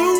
Juice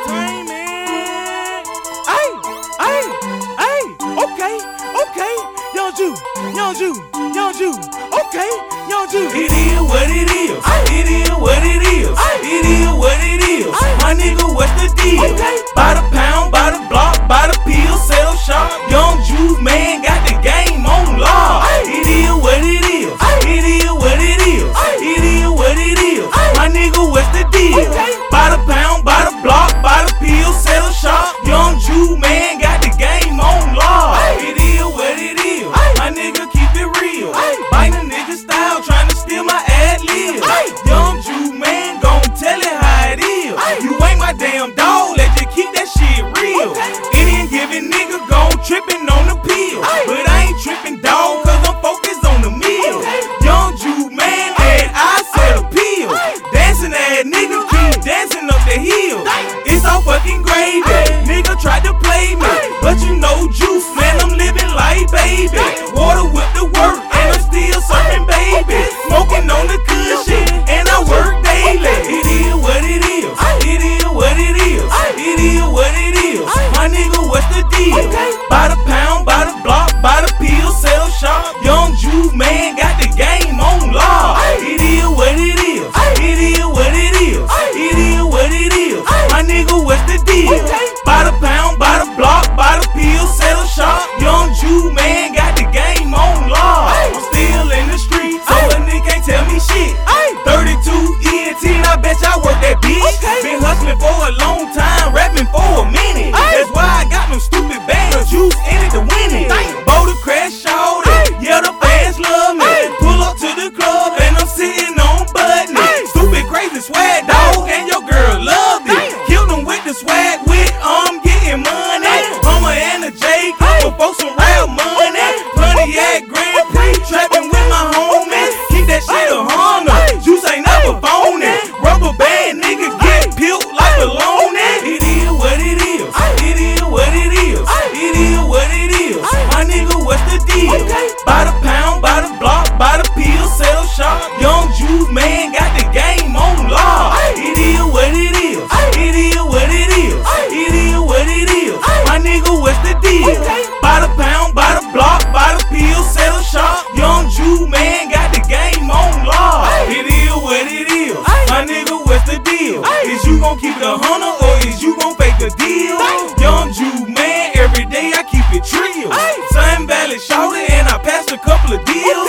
Entertainment. Hey, hey, hey. Okay, okay. Young Juice, Young Juice, Young Juice. Okay, Young Juice. It is what it is. It is what it is. It is what it is. My nigga, what's the deal? By the pound, by the block, by the pill, sell shop. Young Juice, man, got the game on lock. It is what it is. It is what it is. It is what it is. My nigga, what's the deal? By the pound, by the block, by the pill, sell shop. Young Juice, man, got the game on lock. It is what it is. My nigga, keep it real. Bite a nigga style, tryna steal my ad lib. Young Juice, man, gon' tell it how it is. You ain't my damn dog, let you keep that shit real. Any given nigga gon' trippin' on the pill. But I ain't trippin', dog, cause I'm focused on the meal. Young Juice, man, and I said appeal. Dancing ass nigga, keep dancing up the hill. It's all fucking gravy. Nigga tried to play me, but you know Juice, man, I'm living like baby. Water with the work, and I'm still serving baby. Smoking on the cushion, and I work daily. It is what it is. It is what it is. It is what it is. My nigga, what's the deal? By the pound, by the block, by the pill, sell shop. Young Juice, man, got the game on lock. It is what it is. It is what it is. It is what it is. My nigga, what's the deal? By the pound, by the block, by the pill, sell shop. Young Juice, man, got the game on lock. I'm still in the street, so a nigga can't tell me shit. 32 ENT, and I bet y'all work that bitch. Been hustling for a long time, rapping for a minute. That's why I got them stupid bands, Juice in it to win it. Boulder Crash showed it, yeah, the fans love me. Pull up to the club, and I'm sitting on Budney. Stupid, crazy swag, dog, and your girl loved it. Killed them with the swag, with getting money. Homer and a J, for folks some real money. Pontiac Grand Prix, trapping with my homies. Keep that shit a Honda, Juice ain't never phony. Rubber band nigga get peeled like baloney. It is what it is. It is what it is. It is what it is. My nigga, what's the deal? By the pound, by the block, by the pill, sell shop. Young Juice, man, got the game on lock. It is what it is. It is what it is. It is what it is. My nigga, what's the deal? By the pound, by the block, by the pill, sell shop. Young Juice, man, got the game on lock. It is what it is. My nigga, what's the deal? Is you gon' keep it 100 or is you gon' fake a deal? Young Juice, man, every day I keep it trill. Sun Valley shouted and I passed a couple of deals.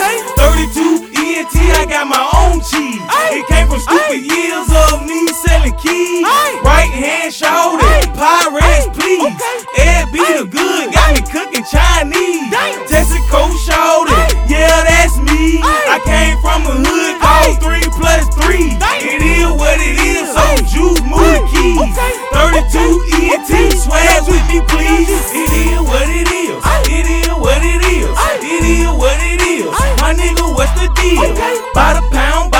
32 ENT, I got my own cheese. It came from stupid years of me selling keys. Right hand shouted, Pyrex please. Ed be the good, got me cooking Chinese. Texaco shouted, yeah, that's me. I came from a hood called 3+3. It is what it is, so Juice move the keys. 32 ENT, swag with me please. It is what it is. It is what it is. It is what it is. My nigga, what's the deal? By the pound,